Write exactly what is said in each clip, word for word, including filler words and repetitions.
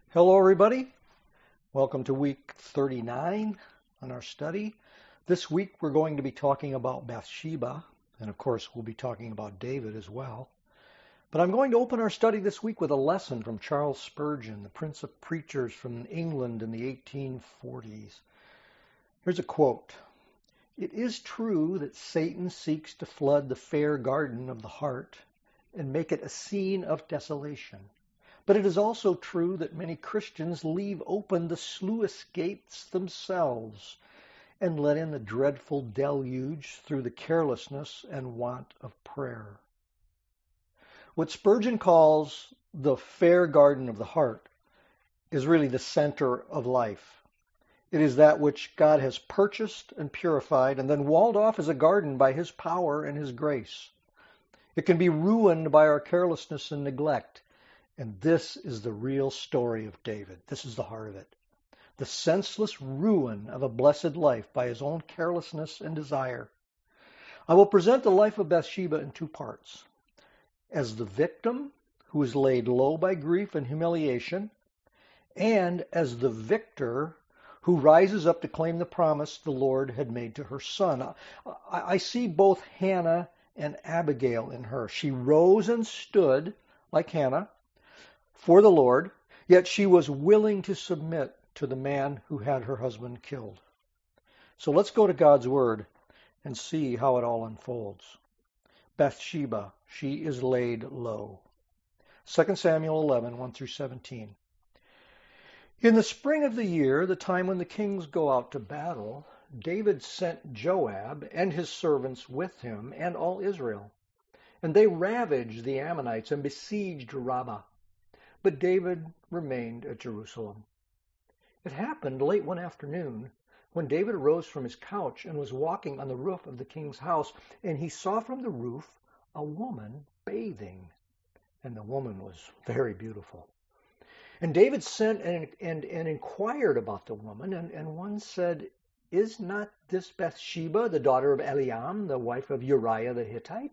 Hello, everybody. Welcome to week thirty-nine on our study. This week we're going to be talking about Bathsheba, and of course we'll be talking about David as well. But I'm going to open our study this week with a lesson from Charles Spurgeon, the Prince of Preachers from England in the eighteen forties. Here's a quote. "It is true that Satan seeks to flood the fair garden of the heart and make it a scene of desolation. But it is also true that many Christians leave open the sluice gates themselves and let in the dreadful deluge through the carelessness and want of prayer." What Spurgeon calls the fair garden of the heart is really the center of life. It is that which God has purchased and purified and then walled off as a garden by His power and His grace. It can be ruined by our carelessness and neglect. And this is the real story of David. This is the heart of it. The senseless ruin of a blessed life by his own carelessness and desire. I will present the life of Bathsheba in two parts. As the victim who is laid low by grief and humiliation, and as the victor who rises up to claim the promise the Lord had made to her son. I see both Hannah and Abigail in her. She rose and stood like Hannah for the Lord, yet she was willing to submit to the man who had her husband killed. So let's go to God's Word and see how it all unfolds. Bathsheba, she is laid low. Second Samuel eleven, one through seventeen. In the spring of the year, the time when the kings go out to battle, David sent Joab and his servants with him and all Israel. And they ravaged the Ammonites and besieged Rabbah. But David remained at Jerusalem. It happened late one afternoon when David arose from his couch and was walking on the roof of the king's house, and he saw from the roof a woman bathing. And the woman was very beautiful. And David sent and, and, and inquired about the woman, and, and one said, "Is not this Bathsheba, the daughter of Eliam, the wife of Uriah the Hittite?"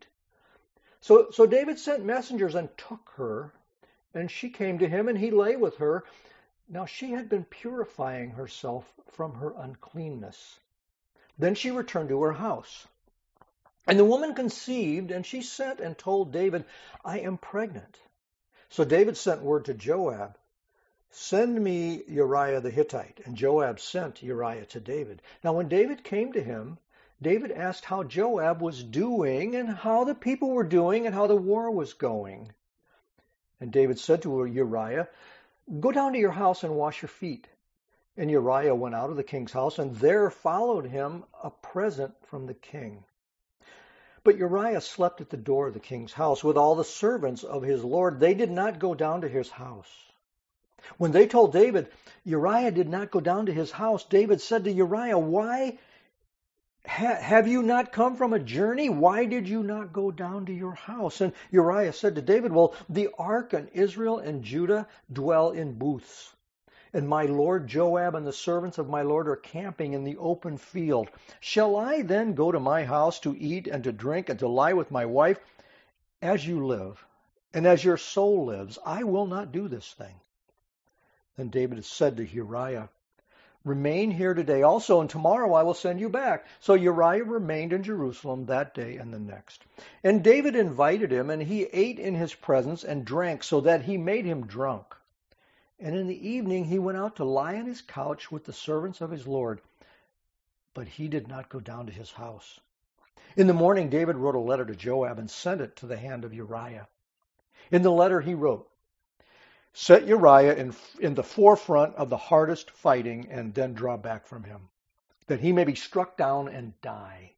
So, so David sent messengers and took her, and she came to him, and he lay with her. Now she had been purifying herself from her uncleanness. Then she returned to her house. And the woman conceived, and she sent and told David, "I am pregnant." So David sent word to Joab, "Send me Uriah the Hittite." And Joab sent Uriah to David. Now when David came to him, David asked how Joab was doing, and how the people were doing, and how the war was going. And David said to Uriah, "Go down to your house and wash your feet." And Uriah went out of the king's house, and there followed him a present from the king. But Uriah slept at the door of the king's house with all the servants of his lord. They did not go down to his house. When they told David, Uriah did not go down to his house, David said to Uriah, "Why ha- have you not come from a journey? Why did you not go down to your house?" And Uriah said to David, "Well, the ark and Israel and Judah dwell in booths. And my lord Joab and the servants of my lord are camping in the open field. Shall I then go to my house to eat and to drink and to lie with my wife? As you live, and as your soul lives, I will not do this thing." Then David said to Uriah, "Remain here today also, and tomorrow I will send you back." So Uriah remained in Jerusalem that day and the next. And David invited him, and he ate in his presence and drank, so that he made him drunk. And in the evening he went out to lie on his couch with the servants of his lord. But he did not go down to his house. In the morning David wrote a letter to Joab and sent it to the hand of Uriah. In the letter he wrote, "Set Uriah in, in the forefront of the hardest fighting, and then draw back from him, that he may be struck down and die."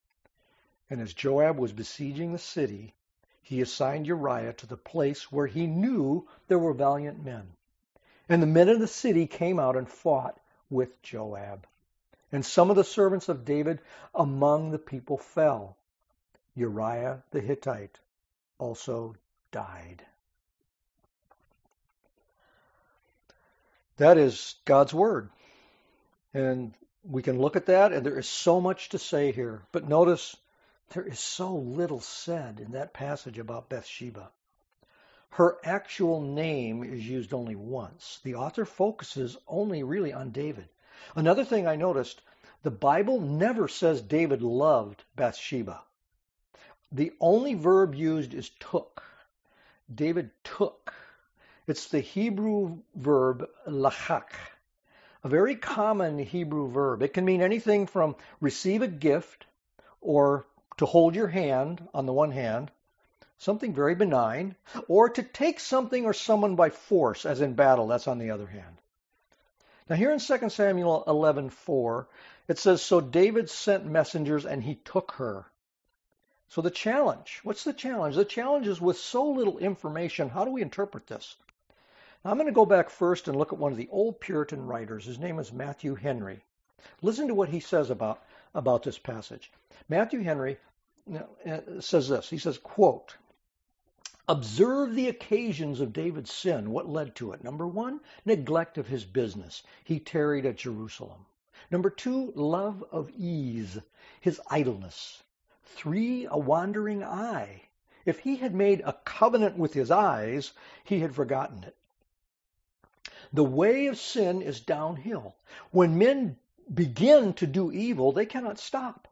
And as Joab was besieging the city, he assigned Uriah to the place where he knew there were valiant men. And the men of the city came out and fought with Joab. And some of the servants of David among the people fell. Uriah the Hittite also died. That is God's Word. And we can look at that, and there is so much to say here. But notice, there is so little said in that passage about Bathsheba. Her actual name is used only once. The author focuses only really on David. Another thing I noticed, the Bible never says David loved Bathsheba. The only verb used is took. David took. It's the Hebrew verb lachak, a very common Hebrew verb. It can mean anything from receive a gift or to hold your hand on the one hand, something very benign, or to take something or someone by force, as in battle, that's on the other hand. Now here in Second Samuel eleven four, it says, so David sent messengers and he took her. So the challenge, what's the challenge? The challenge is with so little information, how do we interpret this? Now I'm going to go back first and look at one of the old Puritan writers. His name is Matthew Henry. Listen to what he says about, about this passage. Matthew Henry you know, says this. He says, quote, observe the occasions of David's sin. What led to it? Number one, neglect of his business. He tarried at Jerusalem. Number two, love of ease, his idleness. Three, a wandering eye. If he had made a covenant with his eyes, he had forgotten it. The way of sin is downhill. When men begin to do evil, they cannot stop.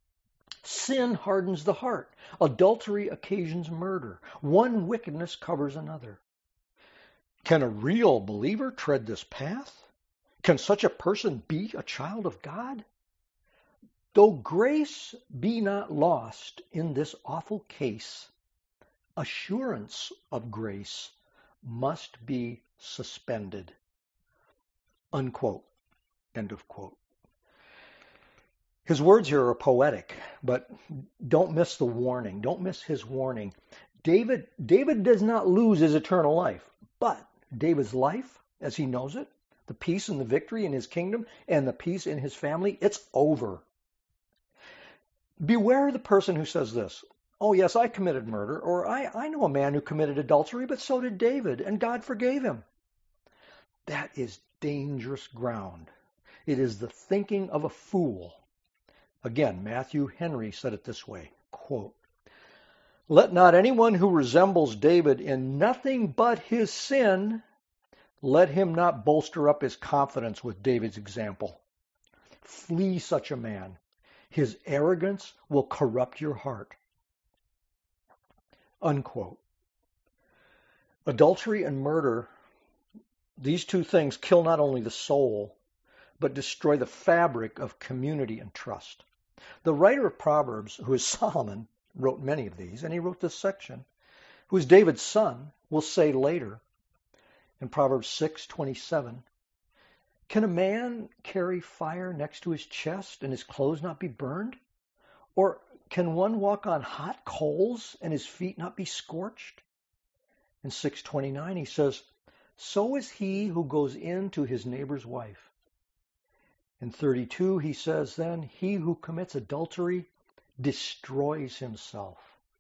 Sin hardens the heart. Adultery occasions murder. One wickedness covers another. Can a real believer tread this path? Can such a person be a child of God? Though grace be not lost in this awful case, assurance of grace must be suspended. Unquote. End of quote. His words here are poetic, but don't miss the warning. Don't miss his warning. David, David does not lose his eternal life, but David's life, as he knows it, the peace and the victory in his kingdom and the peace in his family, it's over. Beware the person who says this, oh yes, I committed murder, or I, I know a man who committed adultery, but so did David, and God forgave him. That is dangerous ground. It is the thinking of a fool. Again, Matthew Henry said it this way, quote, let not anyone who resembles David in nothing but his sin, let him not bolster up his confidence with David's example. Flee such a man. His arrogance will corrupt your heart. Unquote. Adultery and murder, these two things kill not only the soul, but destroy the fabric of community and trust. The writer of Proverbs, who is Solomon, wrote many of these, and he wrote this section, who is David's son, will say later in Proverbs six twenty-seven, can a man carry fire next to his chest and his clothes not be burned? Or can one walk on hot coals and his feet not be scorched? In six twenty-nine he says, so is he who goes in to his neighbor's wife. In thirty-two he says then, he who commits adultery destroys himself.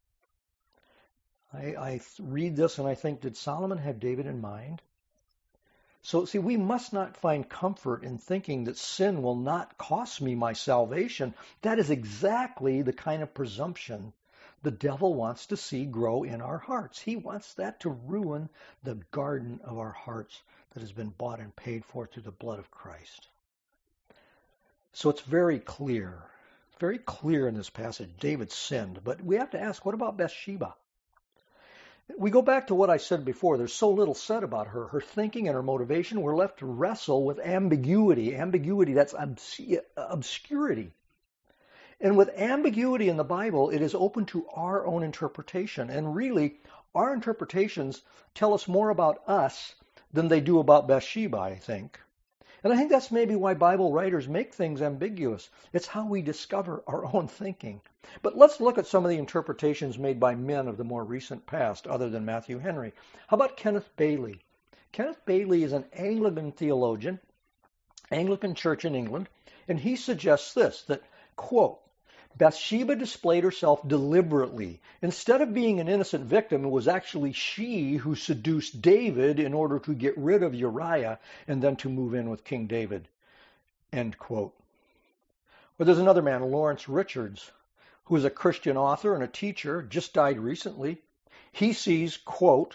I, I read this and I think, did Solomon have David in mind? So, see, we must not find comfort in thinking that sin will not cost me my salvation. That is exactly the kind of presumption the devil wants to see grow in our hearts. He wants that to ruin the garden of our hearts that has been bought and paid for through the blood of Christ. So it's very clear, very clear in this passage, David sinned. But we have to ask, what about Bathsheba? We go back to what I said before. There's so little said about her. Her thinking and her motivation, we're left to wrestle with ambiguity. Ambiguity, that's obs- obscurity. And with ambiguity in the Bible, it is open to our own interpretation. And really, our interpretations tell us more about us than they do about Bathsheba, I think. And I think that's maybe why Bible writers make things ambiguous. It's how we discover our own thinking. But let's look at some of the interpretations made by men of the more recent past, other than Matthew Henry. How about Kenneth Bailey? Kenneth Bailey is an Anglican theologian, Anglican Church in England, and he suggests this, that, quote, Bathsheba displayed herself deliberately. Instead of being an innocent victim, it was actually she who seduced David in order to get rid of Uriah and then to move in with King David. End quote. Or there's another man, Lawrence Richards, who is a Christian author and a teacher, just died recently. He sees, quote,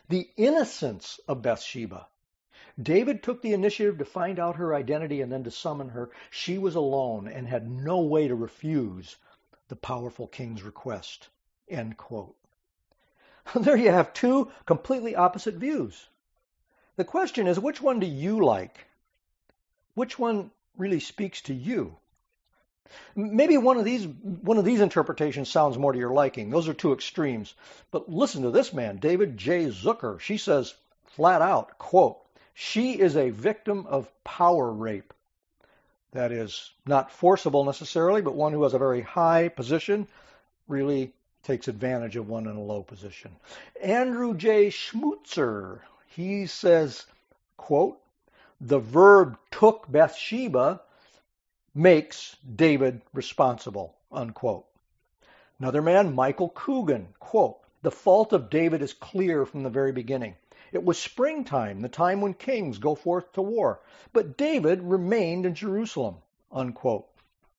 The innocence of Bathsheba. David took the initiative to find out her identity and then to summon her. She was alone and had no way to refuse the powerful king's request. End quote. There you have two completely opposite views. The question is, which one do you like? Which one really speaks to you? Maybe one of these one of these interpretations sounds more to your liking. Those are two extremes. But listen to this man, David J. Zucker. She says flat out, quote, "She is a victim of power rape." That is not forcible necessarily, but one who has a very high position really takes advantage of one in a low position. Andrew J. Schmutzer, he says, quote, "The verb took Bathsheba makes David responsible," unquote. Another man, Michael Coogan, quote, "The fault of David is clear from the very beginning. It was springtime, the time when kings go forth to war, but David remained in Jerusalem," unquote.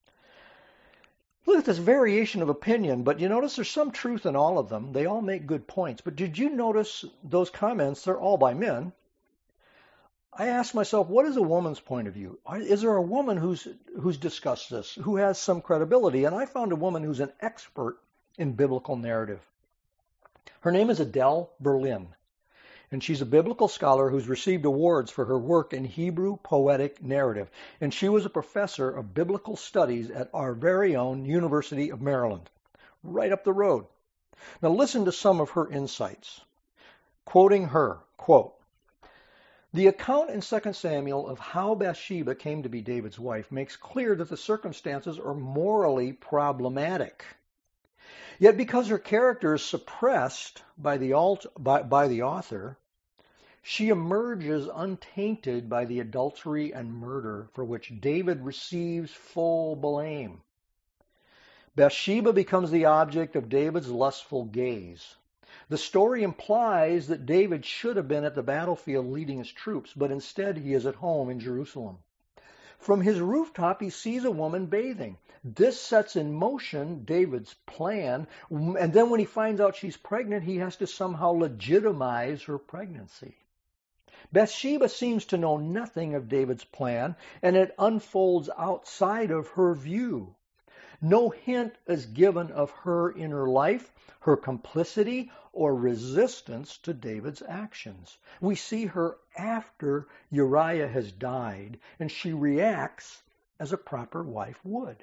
Look at this variation of opinion, but you notice there's some truth in all of them. They all make good points. But did you notice those comments? They're all by men. I asked myself, what is a woman's point of view? Is there a woman who's who's discussed this, who has some credibility? And I found a woman who's an expert in biblical narrative. Her name is Adele Berlin, and she's a biblical scholar who's received awards for her work in Hebrew poetic narrative. And she was a professor of biblical studies at our very own University of Maryland, right up the road. Now listen to some of her insights. Quoting her, quote, "The account in Second Samuel of how Bathsheba came to be David's wife makes clear that the circumstances are morally problematic. Yet because her character is suppressed by the, alt- by, by the author, she emerges untainted by the adultery and murder for which David receives full blame. Bathsheba becomes the object of David's lustful gaze. The story implies that David should have been at the battlefield leading his troops, but instead he is at home in Jerusalem. From his rooftop, he sees a woman bathing. This sets in motion David's plan, and then when he finds out she's pregnant, he has to somehow legitimize her pregnancy. Bathsheba seems to know nothing of David's plan, and it unfolds outside of her view. No hint is given of her inner life, her complicity, or resistance to David's actions. We see her after Uriah has died, and she reacts as a proper wife would.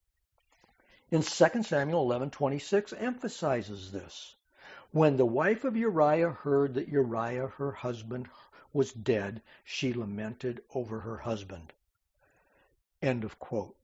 In Second Samuel eleven twenty-six emphasizes this. When the wife of Uriah heard that Uriah, her husband, was dead, she lamented over her husband. End of quote.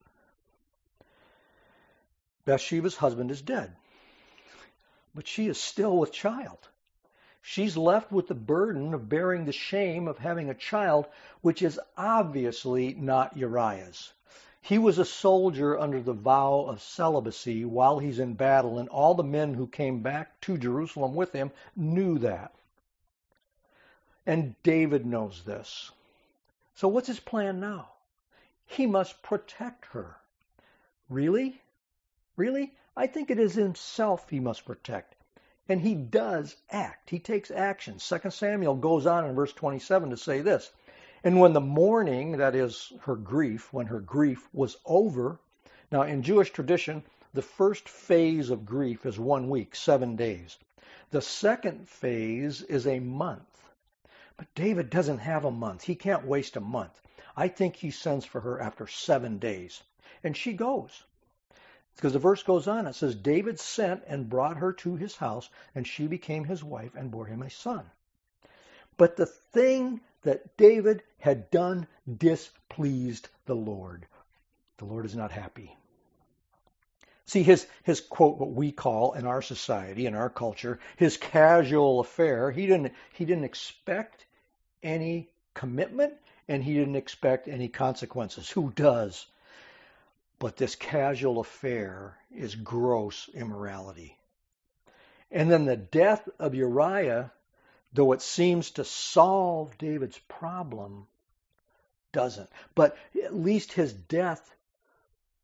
Bathsheba's husband is dead, but she is still with child. She's left with the burden of bearing the shame of having a child, which is obviously not Uriah's. He was a soldier under the vow of celibacy while he's in battle, and all the men who came back to Jerusalem with him knew that. And David knows this. So what's his plan now? He must protect her. Really? Really? I think it is himself he must protect. And he does act. He takes action. Second Samuel goes on in verse twenty-seven to say this. And when the mourning, that is her grief, when her grief was over. Now in Jewish tradition, the first phase of grief is one week, seven days. The second phase is a month. But David doesn't have a month. He can't waste a month. I think he sends for her after seven days. And she goes. Because the verse goes on, it says, David sent and brought her to his house, and she became his wife and bore him a son. But the thing that David had done displeased the Lord. The Lord is not happy. See, his, his quote, what we call in our society, in our culture, his casual affair, he didn't, he didn't expect any commitment, and he didn't expect any consequences. Who does? But this casual affair is gross immorality. And then the death of Uriah, though it seems to solve David's problem, doesn't. But at least his death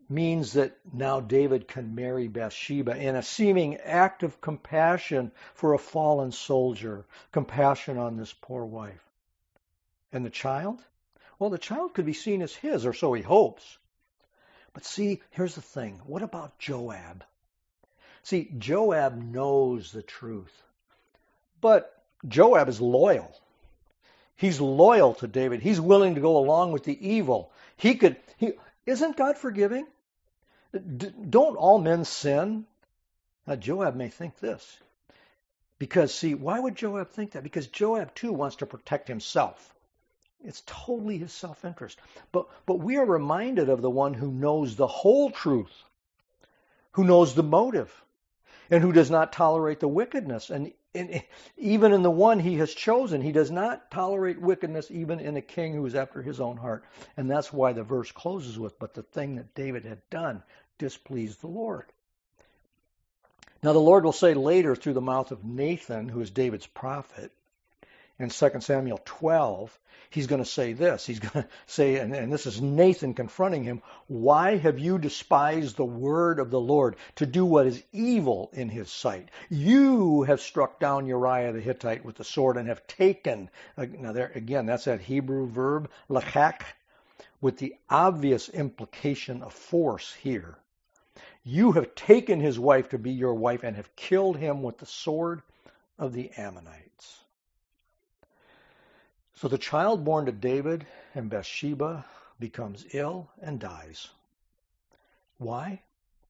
means that now David can marry Bathsheba in a seeming act of compassion for a fallen soldier, compassion on this poor wife. And the child? Well, the child could be seen as his, or so he hopes. But see, here's the thing. What about Joab? See, Joab knows the truth. But Joab is loyal. He's loyal to David. He's willing to go along with the evil. He could, he, isn't God forgiving? D- don't all men sin? Now, Joab may think this. Because, see, why would Joab think that? Because Joab, too, wants to protect himself. It's totally his self-interest. But, but we are reminded of the one who knows the whole truth, who knows the motive, and who does not tolerate the wickedness. And, and even in the one he has chosen, he does not tolerate wickedness even in a king who is after his own heart. And that's why the verse closes with, but the thing that David had done displeased the Lord. Now the Lord will say later through the mouth of Nathan, who is David's prophet, in Second Samuel twelve, he's going to say this. He's going to say, and, and this is Nathan confronting him, why have you despised the word of the Lord to do what is evil in his sight? You have struck down Uriah the Hittite with the sword and have taken, now there again, that's that Hebrew verb, lachak, with the obvious implication of force here. You have taken his wife to be your wife and have killed him with the sword of the Ammonites. So the child born to David and Bathsheba becomes ill and dies. Why?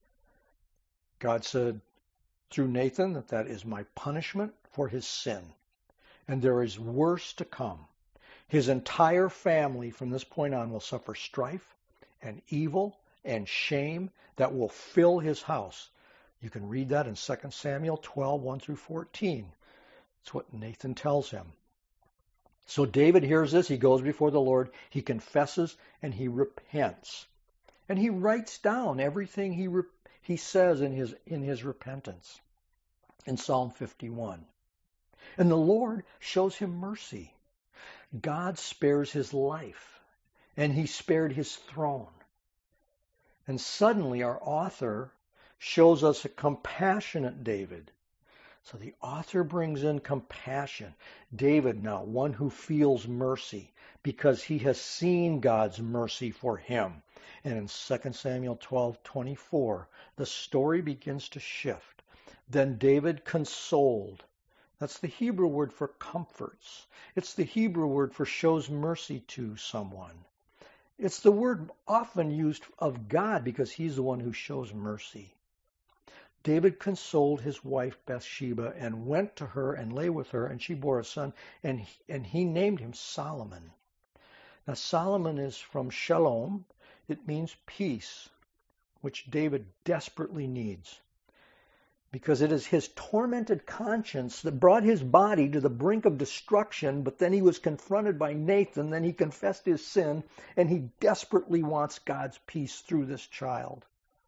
God said through Nathan that that is my punishment for his sin. And there is worse to come. His entire family from this point on will suffer strife and evil and shame that will fill his house. You can read that in Second Samuel twelve, one through fourteen. That's what Nathan tells him. So David hears this, he goes before the Lord, he confesses, and he repents. And he writes down everything he re- he says in his, in his repentance in Psalm fifty-one. And the Lord shows him mercy. God spares his life, and he spared his throne. And suddenly our author shows us a compassionate David. So the author brings in compassion. David now, one who feels mercy because he has seen God's mercy for him. And in Second Samuel twelve twenty-four, the story begins to shift. Then David consoled. That's the Hebrew word for comforts. It's the Hebrew word for shows mercy to someone. It's the word often used of God because he's the one who shows mercy. David consoled his wife Bathsheba and went to her and lay with her, and she bore a son, and he, and he named him Solomon. Now Solomon is from Shalom. It means peace, which David desperately needs, because it is his tormented conscience that brought his body to the brink of destruction, but then he was confronted by Nathan, then he confessed his sin, and he desperately wants God's peace through this child.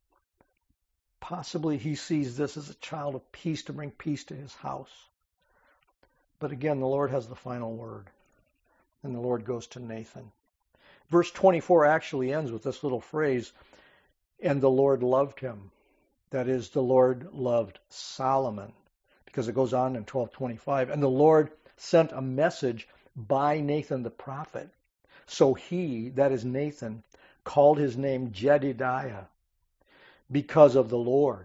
Possibly he sees this as a child of peace to bring peace to his house. But again, the Lord has the final word. And the Lord goes to Nathan. Verse twenty-four actually ends with this little phrase, and the Lord loved him. That is, the Lord loved Solomon. Because it goes on in twelve twenty-five. And the Lord sent a message by Nathan the prophet. So he, that is Nathan, called his name Jedidiah, because of the Lord.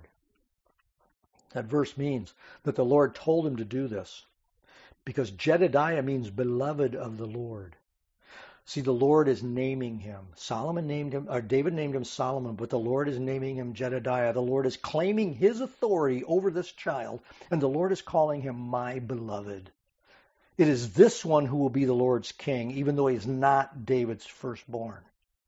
That verse means that the Lord told him to do this, because Jedidiah means beloved of the Lord. See, the Lord is naming him. Solomon named him, or David named him Solomon, but the Lord is naming him Jedidiah. The Lord is claiming his authority over this child, and the Lord is calling him my beloved. It is this one who will be the Lord's king, even though he is not David's firstborn.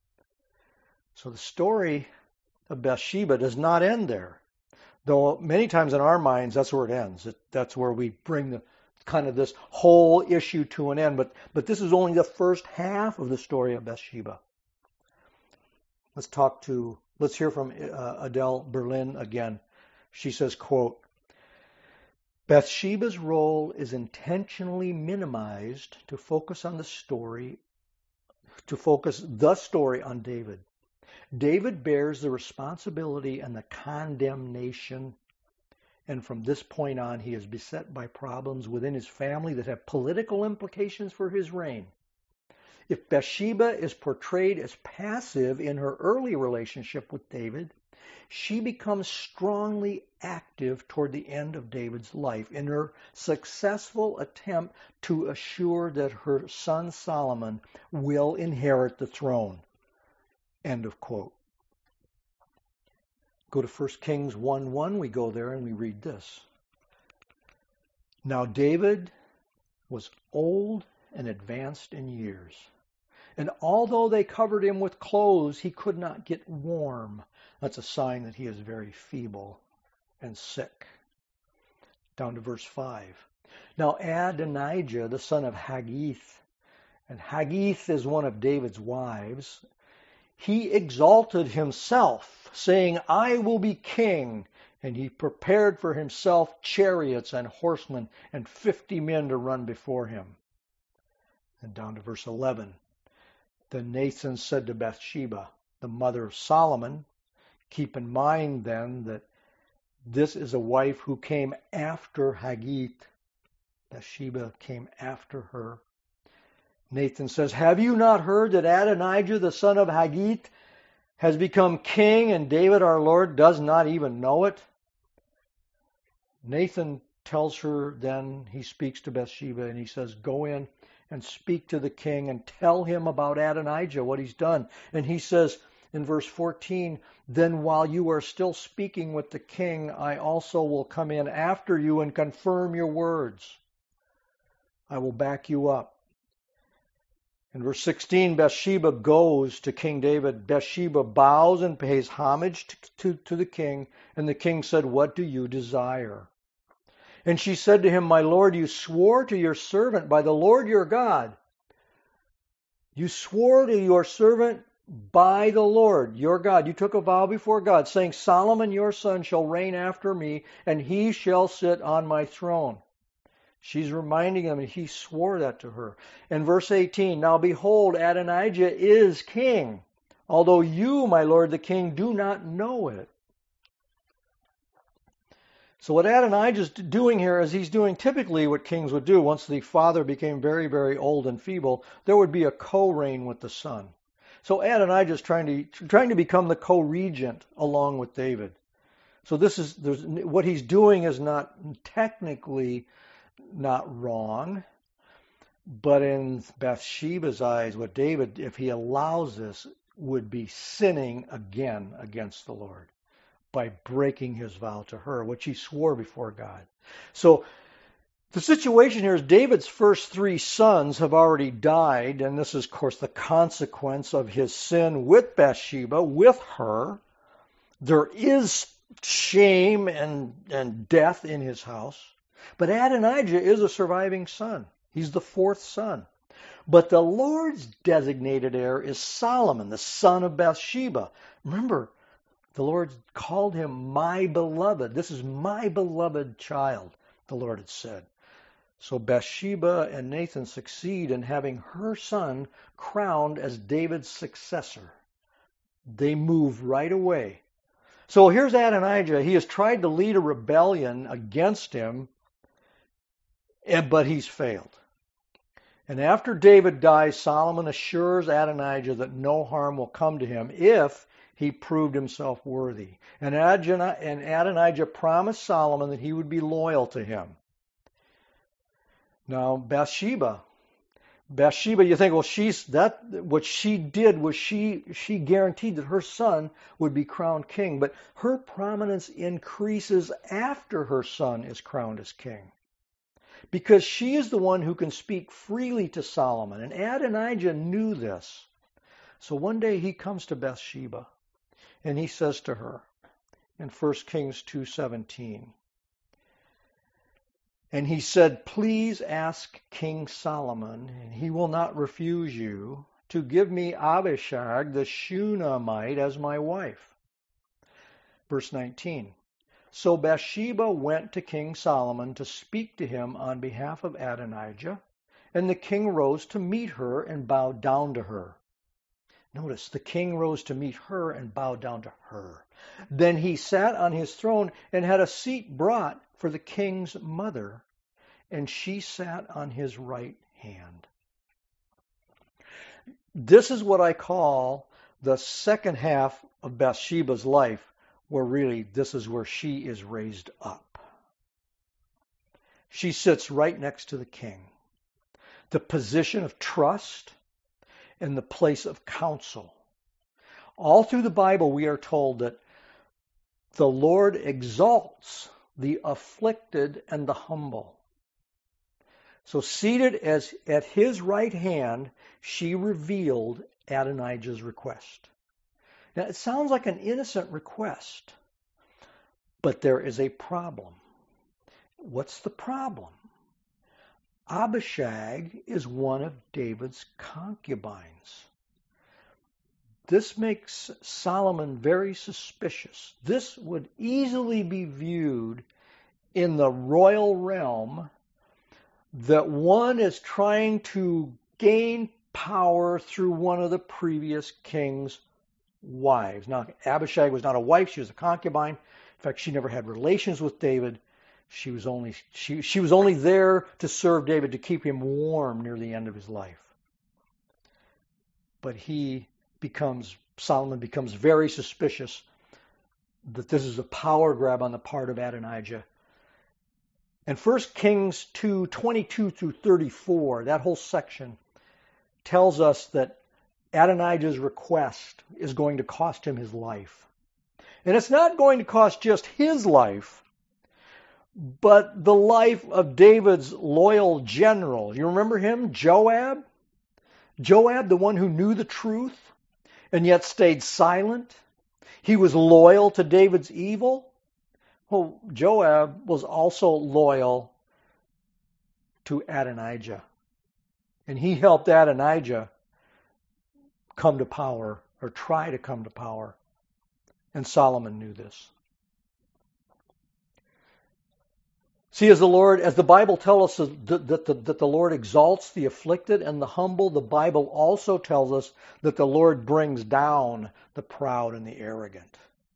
So the story of Bathsheba does not end there. Though many times in our minds, that's where it ends. It, that's where we bring the kind of this whole issue to an end. But, but this is only the first half of the story of Bathsheba. Let's talk to, let's hear from uh, Adele Berlin again. She says, quote, Bathsheba's role is intentionally minimized to focus on the story, to focus the story on David. David bears the responsibility and the condemnation. And from this point on, he is beset by problems within his family that have political implications for his reign. If Bathsheba is portrayed as passive in her early relationship with David, she becomes strongly active toward the end of David's life in her successful attempt to assure that her son Solomon will inherit the throne. End of quote. Go to First Kings one one. We go there and we read this. Now David was old and advanced in years, and although they covered him with clothes, he could not get warm. That's a sign that he is very feeble and sick. Down to verse five. Now Adonijah, the son of Haggith, and Haggith is one of David's wives, he exalted himself, saying, I will be king. And he prepared for himself chariots and horsemen and fifty men to run before him. And down to verse eleven. Then Nathan said to Bathsheba, the mother of Solomon, keep in mind then that this is a wife who came after Haggith. Bathsheba came after her. Nathan says, have you not heard that Adonijah, the son of Haggith, has become king, and David our Lord does not even know it? Nathan tells her then, he speaks to Bathsheba, and he says, go in and speak to the king and tell him about Adonijah, what he's done. And he says in verse fourteen, then while you are still speaking with the king, I also will come in after you and confirm your words. I will back you up. In verse sixteen, Bathsheba goes to King David. Bathsheba bows and pays homage to, to, to the king. And the king said, what do you desire? And she said to him, my lord, you swore to your servant by the Lord your God. You swore to your servant by the Lord your God. You took a vow before God, saying, Solomon your son shall reign after me, and he shall sit on my throne. She's reminding him, and he swore that to her. In verse eighteen, now behold, Adonijah is king, although you, my lord the king, do not know it. So what Adonijah is doing here is he's doing typically what kings would do. Once the father became very, very old and feeble, there would be a co-reign with the son. So Adonijah is trying to trying to become the co-regent along with David. So this is there's, what he's doing is not technically not wrong, but in Bathsheba's eyes, what David, if he allows this, would be sinning again against the Lord by breaking his vow to her, which he swore before God. So the situation here is David's first three sons have already died, and this is, of course, the consequence of his sin with Bathsheba, with her. There is shame and, and death in his house. But Adonijah is a surviving son. He's the fourth son. But the Lord's designated heir is Solomon, the son of Bathsheba. Remember, the Lord called him my beloved. This is my beloved child, the Lord had said. So Bathsheba and Nathan succeed in having her son crowned as David's successor. They move right away. So here's Adonijah. He has tried to lead a rebellion against him, but he's failed. And after David dies, Solomon assures Adonijah that no harm will come to him if he proved himself worthy. And Adonijah promised Solomon that he would be loyal to him. Now, Bathsheba. Bathsheba, you think, well, she's that. What she did was she she guaranteed that her son would be crowned king. But her prominence increases after her son is crowned as king, because she is the one who can speak freely to Solomon. And Adonijah knew this. So one day he comes to Bathsheba, and he says to her in First Kings two seventeen, and he said, please ask King Solomon, and he will not refuse you, to give me Abishag the Shunammite as my wife. Verse nineteen, so Bathsheba went to King Solomon to speak to him on behalf of Adonijah, and the king rose to meet her and bowed down to her. Notice, the king rose to meet her and bowed down to her. Then he sat on his throne and had a seat brought for the king's mother, and she sat on his right hand. This is what I call the second half of Bathsheba's life, where really this is where she is raised up. She sits right next to the king. The position of trust and the place of counsel. All through the Bible we are told that the Lord exalts the afflicted and the humble. So seated as at his right hand, she revealed Adonijah's request. Now it sounds like an innocent request, but there is a problem. What's the problem? Abishag is one of David's concubines. This makes Solomon very suspicious. This would easily be viewed in the royal realm that one is trying to gain power through one of the previous king's wives. Now, Abishag was not a wife, she was a concubine. In fact, she never had relations with David. She was only she, she was only there to serve David, to keep him warm near the end of his life. But he becomes, Solomon becomes very suspicious that this is a power grab on the part of Adonijah. And First Kings two, twenty-two through thirty-four, that whole section tells us that Adonijah's request is going to cost him his life. And it's not going to cost just his life, but the life of David's loyal general. You remember him? Joab? Joab, the one who knew the truth and yet stayed silent. He was loyal to David's evil. Well, Joab was also loyal to Adonijah. And he helped Adonijah come to power, or try to come to power. And Solomon knew this. See, as the Lord, as the Bible tells us that, that, the, that the Lord exalts the afflicted and the humble, the Bible also tells us that the Lord brings down the proud and the arrogant.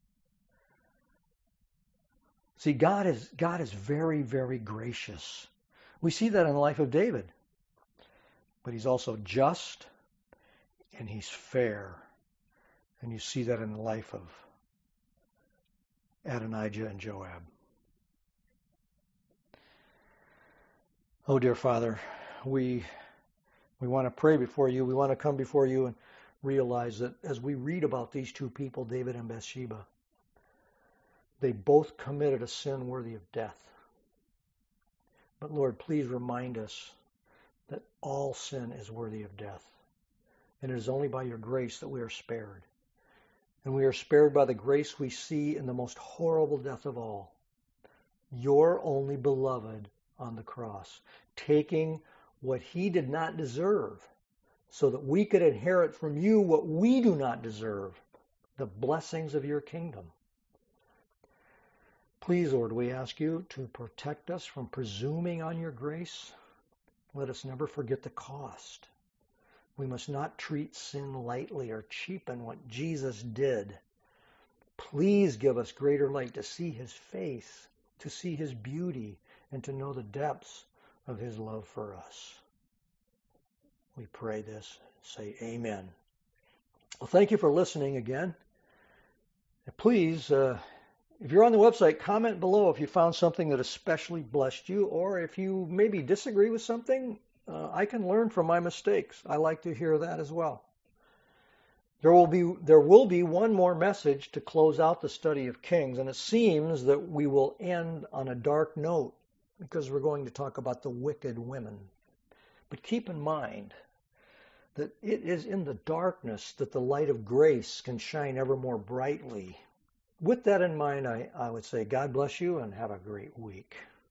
See, God is, God is very, very gracious. We see that in the life of David. But he's also just and he's fair. And you see that in the life of Adonijah and Joab. Oh, dear Father, we we want to pray before you. We want to come before you and realize that as we read about these two people, David and Bathsheba, they both committed a sin worthy of death. But Lord, please remind us that all sin is worthy of death. And it is only by your grace that we are spared. And we are spared by the grace we see in the most horrible death of all, your only beloved on the cross, taking what he did not deserve so that we could inherit from you what we do not deserve, the blessings of your kingdom. Please, Lord, we ask you to protect us from presuming on your grace. Let us never forget the cost. We must not treat sin lightly or cheapen what Jesus did. Please give us greater light to see his face, to see his beauty, and to know the depths of his love for us. We pray this, say amen. Well, thank you for listening again. And please, uh, if you're on the website, comment below if you found something that especially blessed you, or if you maybe disagree with something. Uh, I can learn from my mistakes. I like to hear that as well. There will be there will be one more message to close out the study of Kings, and it seems that we will end on a dark note because we're going to talk about the wicked women. But keep in mind that it is in the darkness that the light of grace can shine ever more brightly. With that in mind, I, I would say God bless you and have a great week.